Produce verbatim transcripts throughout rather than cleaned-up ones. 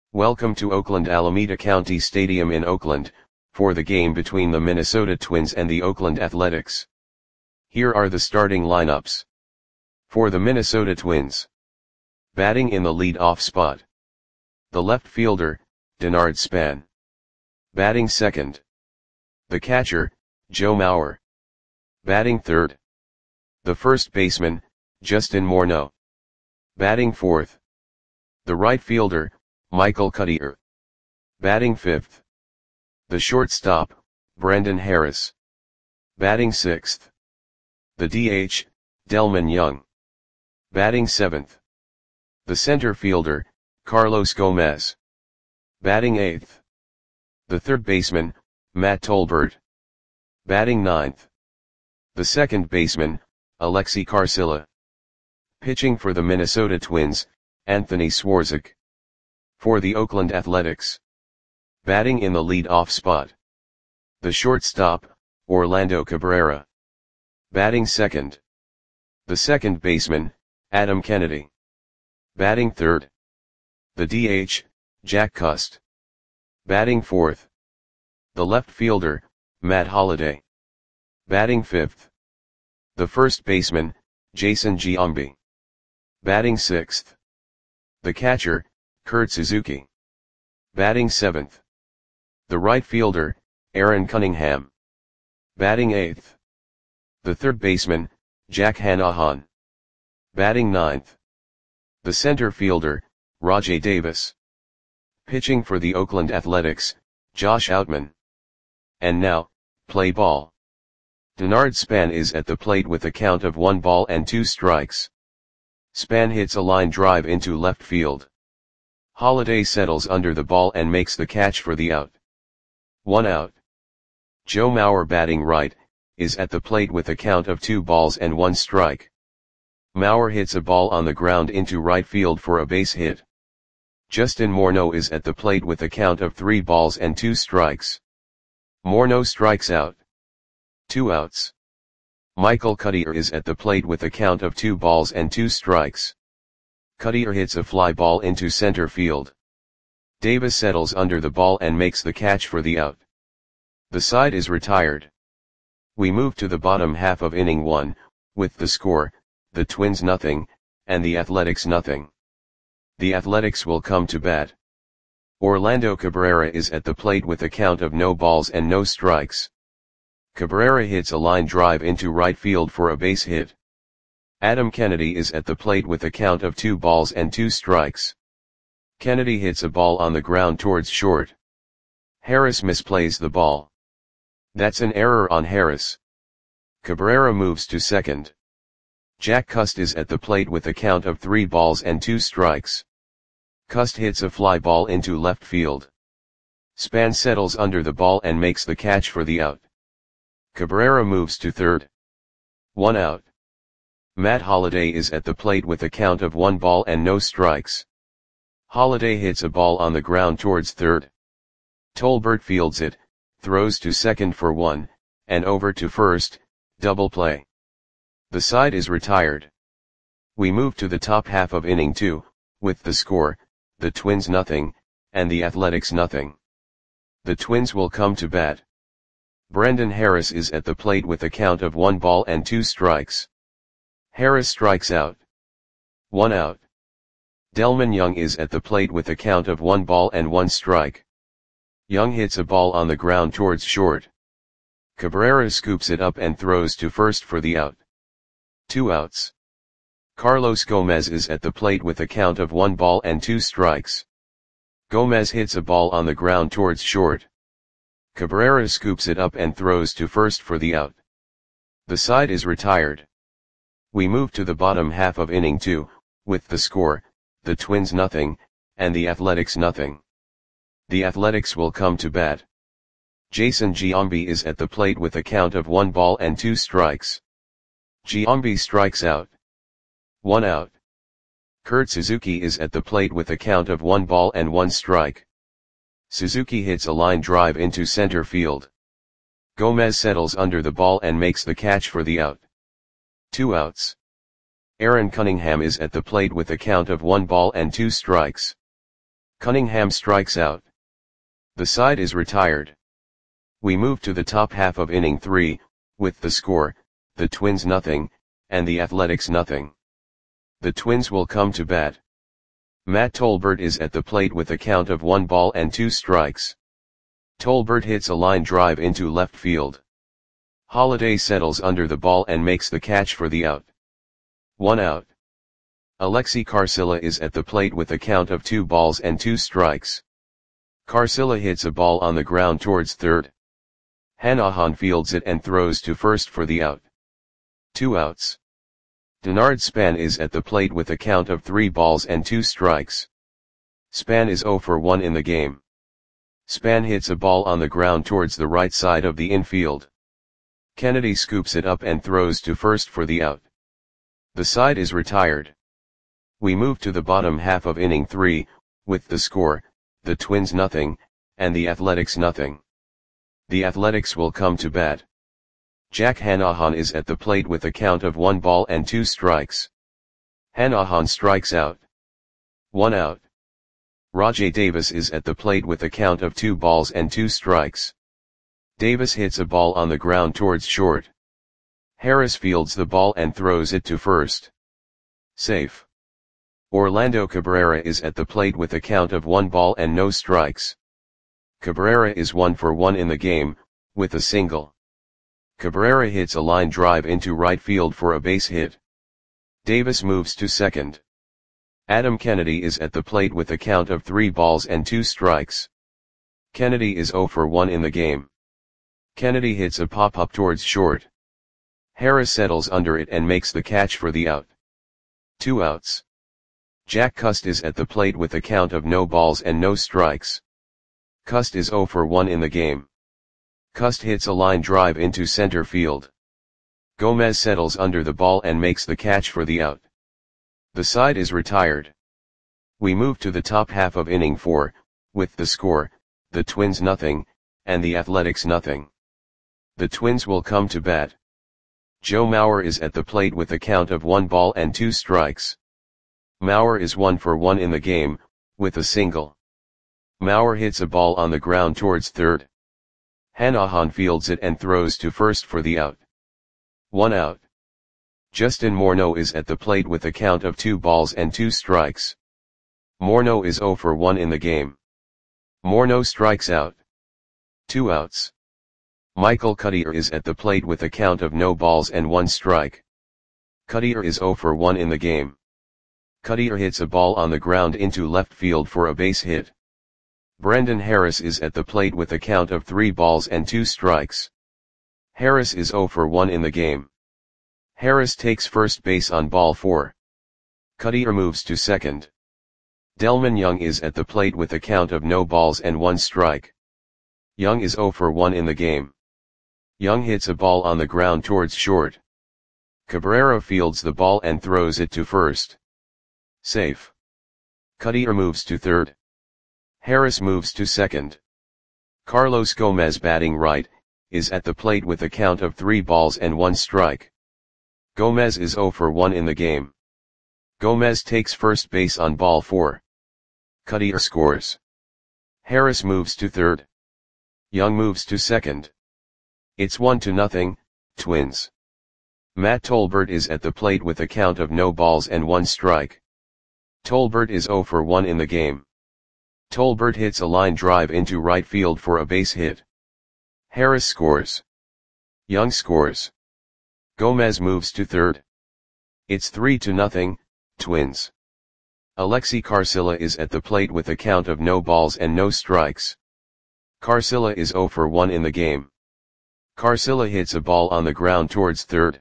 Welcome to Oakland Alameda County Stadium in Oakland, for the game between the Minnesota Twins and the Oakland Athletics. Here are the starting lineups. For the Minnesota Twins. Batting in the lead-off spot. The left fielder, Denard Span. Batting second. The catcher, Joe Mauer. Batting third. The first baseman, Justin Morneau. Batting fourth. The right fielder, Michael Cuddyer. Batting fifth. The shortstop, Brandon Harris. Batting sixth. The D H, Delmon Young. Batting seventh. The center fielder, Carlos Gomez. Batting eighth. The third baseman, Matt Tolbert. Batting ninth. The second baseman, Alexei Carcilla. Pitching for the Minnesota Twins, Anthony Swarzak. For the Oakland Athletics. Batting in the lead-off spot. The shortstop, Orlando Cabrera. Batting second. The second baseman, Adam Kennedy. Batting third. The D H, Jack Cust. Batting fourth. The left fielder, Matt Holliday. Batting fifth. The first baseman, Jason Giambi. Batting sixth. The catcher, Kurt Suzuki. Batting seventh. The right fielder, Aaron Cunningham. Batting eighth. The third baseman, Jack Hanahan. Batting ninth. The center fielder, Rajai Davis. Pitching for the Oakland Athletics, Josh Outman. And now, play ball. Denard Span is at the plate with a count of one ball and two strikes. Span hits a line drive into left field. Holliday settles under the ball and makes the catch for the out. One out. Joe Mauer, batting right, is at the plate with a count of two balls and one strike. Mauer hits a ball on the ground into right field for a base hit. Justin Morneau is at the plate with a count of three balls and two strikes. Morneau strikes out. Two outs. Michael Cuddyer is at the plate with a count of two balls and two strikes. Cuddyer hits a fly ball into center field. Davis settles under the ball and makes the catch for the out. The side is retired. We move to the bottom half of inning one, with the score, the Twins nothing, and the Athletics nothing. The Athletics will come to bat. Orlando Cabrera is at the plate with a count of no balls and no strikes. Cabrera hits a line drive into right field for a base hit. Adam Kennedy is at the plate with a count of two balls and two strikes. Kennedy hits a ball on the ground towards short. Harris misplays the ball. That's an error on Harris. Cabrera moves to second. Jack Cust is at the plate with a count of three balls and two strikes. Cust hits a fly ball into left field. Span settles under the ball and makes the catch for the out. Cabrera moves to third. One out. Matt Holliday is at the plate with a count of one ball and no strikes. Holliday hits a ball on the ground towards third. Tolbert fields it, throws to second for one, and over to first, double play. The side is retired. We move to the top half of inning two, with the score, the Twins nothing, and the Athletics nothing. The Twins will come to bat. Brandon Harris is at the plate with a count of one ball and two strikes. Harris strikes out. One out. Delmon Young is at the plate with a count of one ball and one strike. Young hits a ball on the ground towards short. Cabrera scoops it up and throws to first for the out. Two outs. Carlos Gomez is at the plate with a count of one ball and two strikes. Gomez hits a ball on the ground towards short. Cabrera scoops it up and throws to first for the out. The side is retired. We move to the bottom half of inning two, with the score, the Twins nothing, and the Athletics nothing. The Athletics will come to bat. Jason Giambi is at the plate with a count of one ball and two strikes. Giambi strikes out. One out. Kurt Suzuki is at the plate with a count of one ball and one strike. Suzuki hits a line drive into center field. Gomez settles under the ball and makes the catch for the out. Two outs. Aaron Cunningham is at the plate with a count of one ball and two strikes. Cunningham strikes out. The side is retired. We move to the top half of inning three, with the score, the Twins nothing, and the Athletics nothing. The Twins will come to bat. Matt Tolbert is at the plate with a count of one ball and two strikes. Tolbert hits a line drive into left field. Holliday settles under the ball and makes the catch for the out. One out. Alexi Carcilla is at the plate with a count of two balls and two strikes. Carcilla hits a ball on the ground towards third. Hanahan fields it and throws to first for the out. Two outs. Denard Span is at the plate with a count of three balls and two strikes. Span is oh for one in the game. Span hits a ball on the ground towards the right side of the infield. Kennedy scoops it up and throws to first for the out. The side is retired. We move to the bottom half of inning three, with the score, the Twins nothing, and the Athletics nothing. The Athletics will come to bat. Jack Hanahan is at the plate with a count of one ball and two strikes. Hanahan strikes out. One out. Rajai Davis is at the plate with a count of two balls and two strikes. Davis hits a ball on the ground towards short. Harris fields the ball and throws it to first. Safe. Orlando Cabrera is at the plate with a count of one ball and no strikes. Cabrera is one for one in the game, with a single. Cabrera hits a line drive into right field for a base hit. Davis moves to second. Adam Kennedy is at the plate with a count of three balls and two strikes. Kennedy is oh for one in the game. Kennedy hits a pop-up towards short. Harris settles under it and makes the catch for the out. Two outs. Jack Cust is at the plate with a count of no balls and no strikes. Cust is oh for one in the game. Cust hits a line drive into center field. Gomez settles under the ball and makes the catch for the out. The side is retired. We move to the top half of inning four, with the score, the Twins nothing, and the Athletics nothing. The Twins will come to bat. Joe Mauer is at the plate with a count of one ball and two strikes. Mauer is one for one in the game, with a single. Mauer hits a ball on the ground towards third. Hanahan fields it and throws to first for the out. One out. Justin Morneau is at the plate with a count of two balls and two strikes. Morneau is oh for one in the game. Morneau strikes out. Two outs. Michael Cuddyer is at the plate with a count of no balls and one strike. Cuddyer is oh for one in the game. Cuddyer hits a ball on the ground into left field for a base hit. Brendan Harris is at the plate with a count of three balls and two strikes. Harris is oh for one in the game. Harris takes first base on ball four. Cuddyer moves to second. Delmon Young is at the plate with a count of no balls and one strike. Young is oh for one in the game. Young hits a ball on the ground towards short. Cabrera fields the ball and throws it to first. Safe. Cuddyer moves to third. Harris moves to second. Carlos Gomez, batting right, is at the plate with a count of three balls and one strike. Gomez is oh for one in the game. Gomez takes first base on ball four. Cuddyer scores. Harris moves to third. Young moves to second. It's one to nothing, Twins. Matt Tolbert is at the plate with a count of no balls and one strike. Tolbert is oh for one in the game. Tolbert hits a line drive into right field for a base hit. Harris scores. Young scores. Gomez moves to third. It's three to nothing, Twins. Alexi Carcilla is at the plate with a count of no balls and no strikes. Carcilla is oh for one in the game. Carcilla hits a ball on the ground towards third.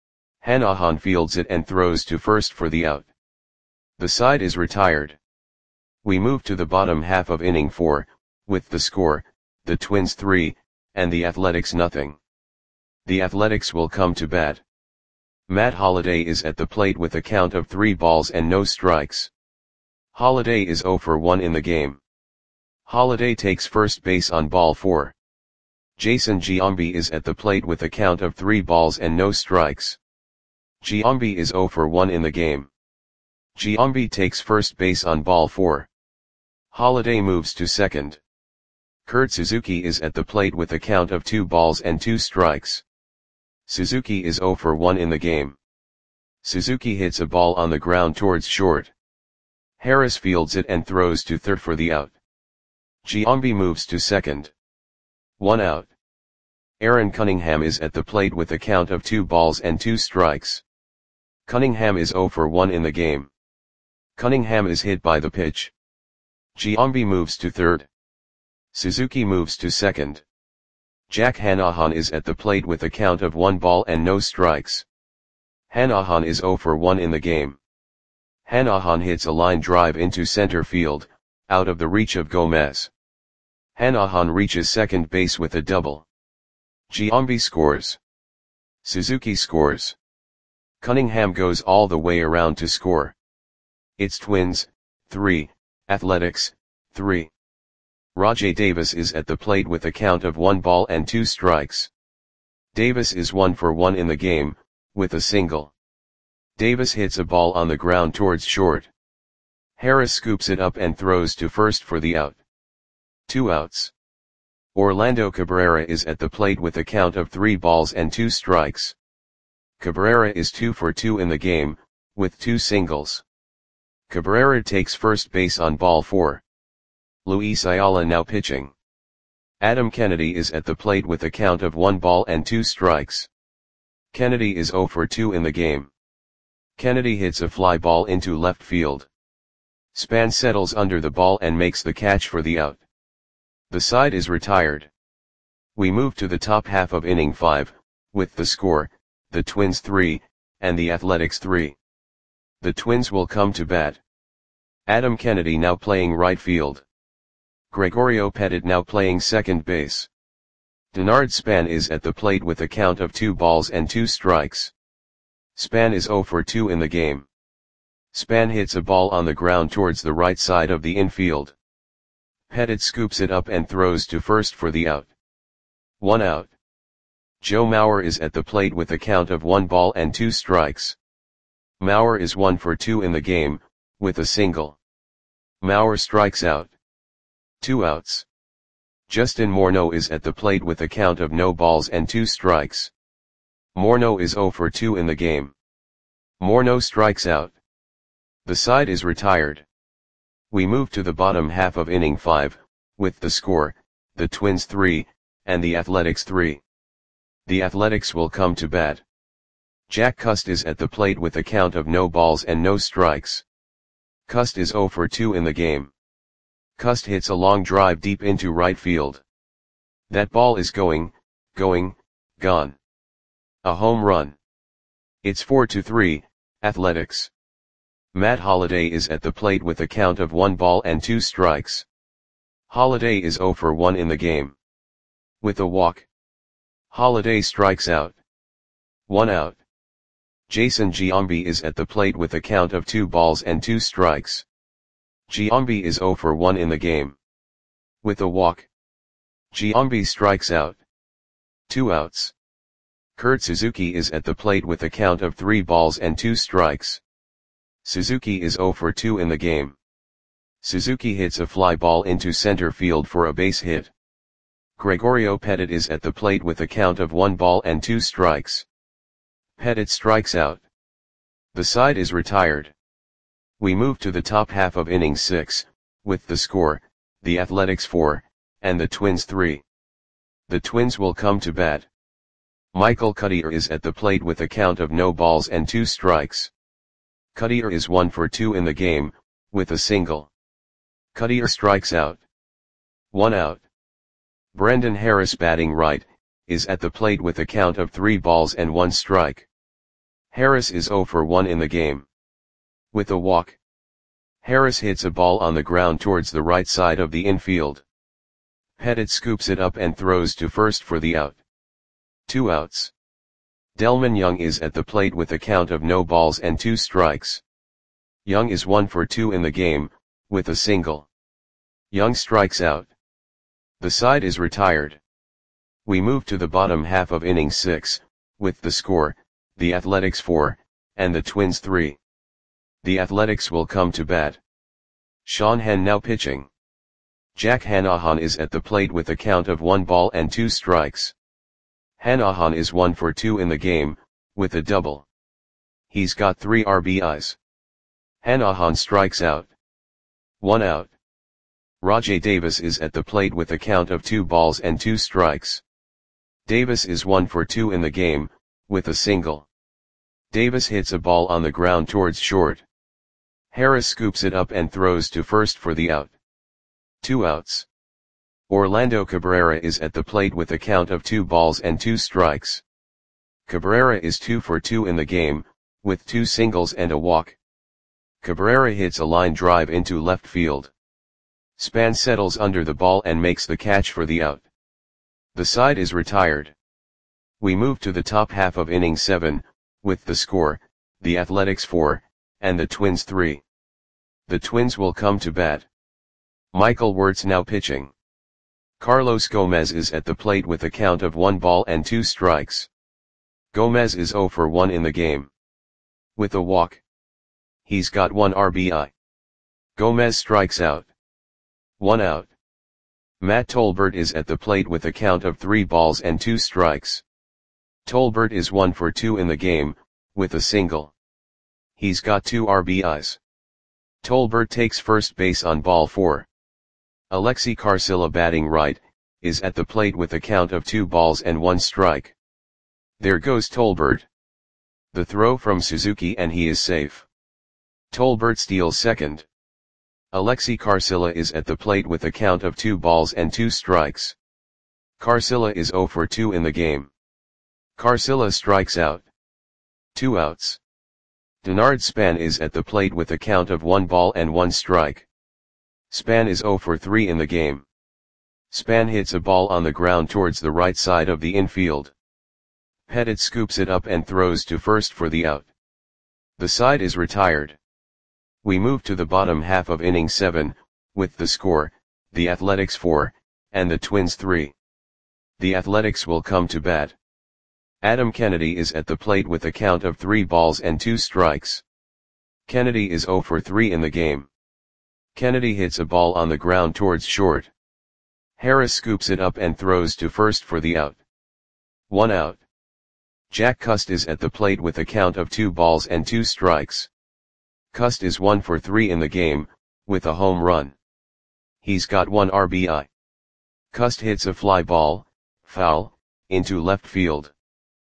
Hanahan fields it and throws to first for the out. The side is retired. We move to the bottom half of inning four, with the score, the Twins three, and the Athletics nothing. The Athletics will come to bat. Matt Holliday is at the plate with a count of three balls and no strikes. Holliday is oh for one in the game. Holliday takes first base on ball four. Jason Giambi is at the plate with a count of three balls and no strikes. Giambi is oh for one in the game. Giambi takes first base on ball four. Holiday moves to second. Kurt Suzuki is at the plate with a count of two balls and two strikes. Suzuki is zero for one in the game. Suzuki hits a ball on the ground towards short. Harris fields it and throws to third for the out. Giambi moves to second. One out. Aaron Cunningham is at the plate with a count of two balls and two strikes. Cunningham is zero for one in the game. Cunningham is hit by the pitch. Giambi moves to third. Suzuki moves to second. Jack Hanahan is at the plate with a count of one ball and no strikes. Hanahan is zero for one in the game. Hanahan hits a line drive into center field, out of the reach of Gomez. Hanahan reaches second base with a double. Giambi scores. Suzuki scores. Cunningham goes all the way around to score. It's Twins, three, Athletics, three. Rajai Davis is at the plate with a count of one ball and two strikes. Davis is one for one in the game, with a single. Davis hits a ball on the ground towards short. Harris scoops it up and throws to first for the out. Two outs. Orlando Cabrera is at the plate with a count of three balls and two strikes. Cabrera is two for two in the game, with two singles. Cabrera takes first base on ball four. Luis Ayala now pitching. Adam Kennedy is at the plate with a count of one ball and two strikes. Kennedy is zero for two in the game. Kennedy hits a fly ball into left field. Span settles under the ball and makes the catch for the out. The side is retired. We move to the top half of inning five, with the score, the Twins three, and the Athletics three. The Twins will come to bat. Adam Kennedy now playing right field. Gregorio Petit now playing second base. Denard Span is at the plate with a count of two balls and two strikes. Span is zero for two in the game. Span hits a ball on the ground towards the right side of the infield. Petit scoops it up and throws to first for the out. One out. Joe Mauer is at the plate with a count of one ball and two strikes. Mauer is one for two in the game, with a single. Mauer strikes out. Two outs. Justin Morneau is at the plate with a count of no balls and two strikes. Morneau is zero for two in the game. Morneau strikes out. The side is retired. We move to the bottom half of inning five, with the score, the Twins three, and the Athletics three. The Athletics will come to bat. Jack Cust is at the plate with a count of no balls and no strikes. Cust is zero for two in the game. Cust hits a long drive deep into right field. That ball is going, going, gone. A home run. It's four to three, Athletics. Matt Holliday is at the plate with a count of one ball and two strikes. Holliday is zero for one in the game. With a walk. Holliday strikes out. One out. Jason Giambi is at the plate with a count of two balls and two strikes. Giambi is zero for one in the game. With a walk. Giambi strikes out. Two outs. Kurt Suzuki is at the plate with a count of three balls and two strikes. Suzuki is zero for two in the game. Suzuki hits a fly ball into center field for a base hit. Gregorio Petit is at the plate with a count of one ball and two strikes. Petit strikes out. The side is retired. We move to the top half of inning six, with the score, the Athletics four, and the Twins three. The Twins will come to bat. Michael Cuddyer is at the plate with a count of no balls and two strikes. Cuddyer is one for two in the game, with a single. Cuddyer strikes out. One out. Brendan Harris batting right, is at the plate with a count of three balls and one strike. Harris is zero for one in the game. With a walk. Harris hits a ball on the ground towards the right side of the infield. Petit scoops it up and throws to first for the out. Two outs. Delmon Young is at the plate with a count of no balls and two strikes. Young is one for two in the game, with a single. Young strikes out. The side is retired. We move to the bottom half of inning six, with the score, the Athletics four, and the Twins three. The Athletics will come to bat. Sean Henn now pitching. Jack Hanahan is at the plate with a count of one ball and two strikes. Hanahan is one for two in the game, with a double. He's got three R B Is. Hanahan strikes out. One out. Rajai Davis is at the plate with a count of two balls and two strikes. Davis is one for two in the game, with a single. Davis hits a ball on the ground towards short. Harris scoops it up and throws to first for the out. Two outs. Orlando Cabrera is at the plate with a count of two balls and two strikes. Cabrera is two for two in the game, with two singles and a walk. Cabrera hits a line drive into left field. Span settles under the ball and makes the catch for the out. The side is retired. We move to the top half of inning seven, with the score, the Athletics four, and the Twins three. The Twins will come to bat. Michael Wirtz now pitching. Carlos Gomez is at the plate with a count of one ball and two strikes. Gomez is zero for one in the game. With a walk. He's got one R B I. Gomez strikes out. One out. Matt Tolbert is at the plate with a count of three balls and two strikes. Tolbert is one for two in the game, with a single. He's got two R B Is. Tolbert takes first base on ball four. Alexi Carcilla batting right, is at the plate with a count of two balls and one strike. There goes Tolbert. The throw from Suzuki and he is safe. Tolbert steals second. Alexi Carcilla is at the plate with a count of two balls and two strikes. Carcilla is zero for two in the game. Carcilla strikes out. Two outs. Denard Span is at the plate with a count of one ball and one strike. Span is zero for three in the game. Span hits a ball on the ground towards the right side of the infield. Pettit scoops it up and throws to first for the out. The side is retired. We move to the bottom half of inning seven, with the score, the Athletics four, and the Twins three. The Athletics will come to bat. Adam Kennedy is at the plate with a count of three balls and two strikes. Kennedy is zero for three in the game. Kennedy hits a ball on the ground towards short. Harris scoops it up and throws to first for the out. One out. Jack Cust is at the plate with a count of two balls and two strikes. Cust is one for three in the game, with a home run. He's got one R B I. Cust hits a fly ball, foul, into left field.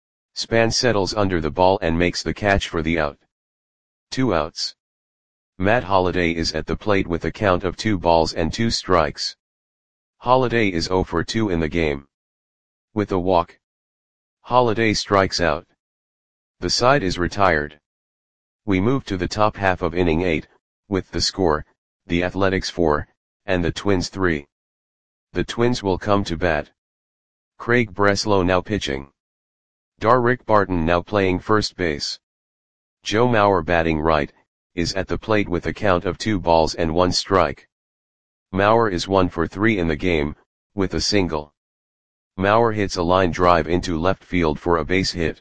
Span settles under the ball and makes the catch for the out. Two outs. Matt Holliday is at the plate with a count of two balls and two strikes. Holliday is zero for two in the game. With a walk. Holliday strikes out. The side is retired. We move to the top half of inning eight, with the score, the Athletics four, and the Twins three. The Twins will come to bat. Craig Breslow now pitching. Darrick Barton now playing first base. Joe Mauer batting right, is at the plate with a count of two balls and one strike. Mauer is one for three in the game, with a single. Mauer hits a line drive into left field for a base hit.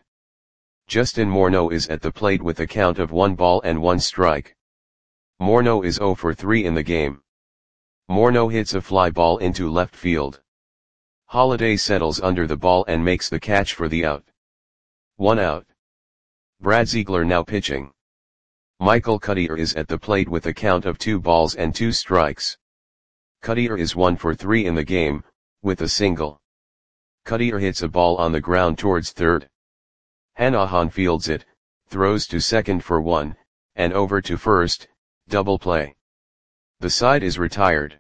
Justin Morneau is at the plate with a count of one ball and one strike. Morneau is zero for three in the game. Morneau hits a fly ball into left field. Holliday settles under the ball and makes the catch for the out. One out. Brad Ziegler now pitching. Michael Cuddyer is at the plate with a count of two balls and two strikes. Cuddyer is one for three in the game, with a single. Cuddyer hits a ball on the ground towards third. Hanahan fields it, throws to second for one, and over to first, double play. The side is retired.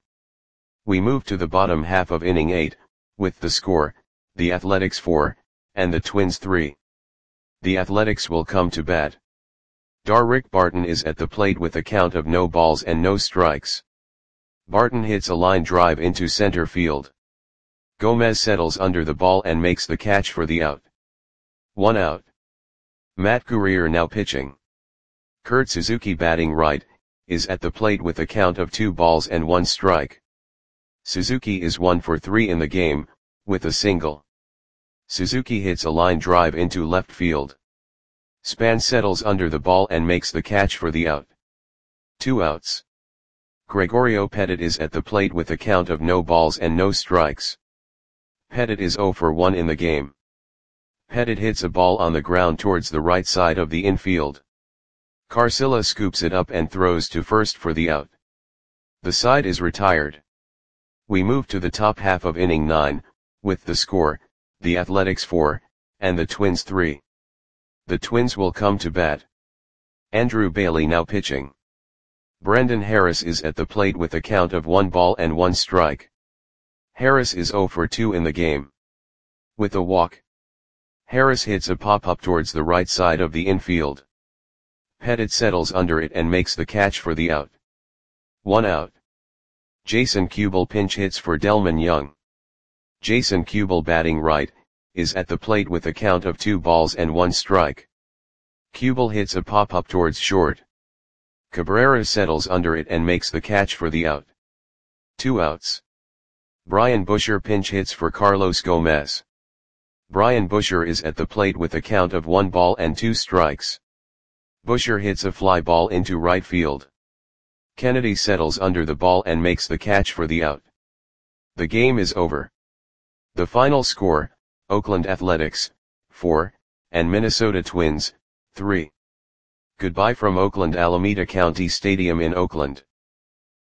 We move to the bottom half of inning eight, with the score, the Athletics four, and the Twins three. The Athletics will come to bat. Darrick Barton is at the plate with a count of no balls and no strikes. Barton hits a line drive into center field. Gomez settles under the ball and makes the catch for the out. One out. Matt Guerrier now pitching. Kurt Suzuki batting right, is at the plate with a count of two balls and one strike. Suzuki is one for three in the game, with a single. Suzuki hits a line drive into left field. Span settles under the ball and makes the catch for the out. Two outs. Gregorio Petit is at the plate with a count of no balls and no strikes. Petit is zero for one in the game. Petit hits a ball on the ground towards the right side of the infield. Carcilla scoops it up and throws to first for the out. The side is retired. We move to the top half of inning nine, with the score, the Athletics four, and the Twins three. The Twins will come to bat. Andrew Bailey now pitching. Brendan Harris is at the plate with a count of one ball and one strike. Harris is zero for two in the game. With a walk, Harris hits a pop-up towards the right side of the infield. Petit settles under it and makes the catch for the out. One out. Jason Kubel pinch hits for Delman Young. Jason Kubel, batting right, is at the plate with a count of two balls and one strike. Kubel hits a pop-up towards short. Cabrera settles under it and makes the catch for the out. Two outs. Brian Busher pinch hits for Carlos Gomez. Brian Busher is at the plate with a count of one ball and two strikes. Busher hits a fly ball into right field. Kennedy settles under the ball and makes the catch for the out. The game is over. The final score, Oakland Athletics, four, and Minnesota Twins, three. Goodbye from Oakland Alameda County Stadium in Oakland.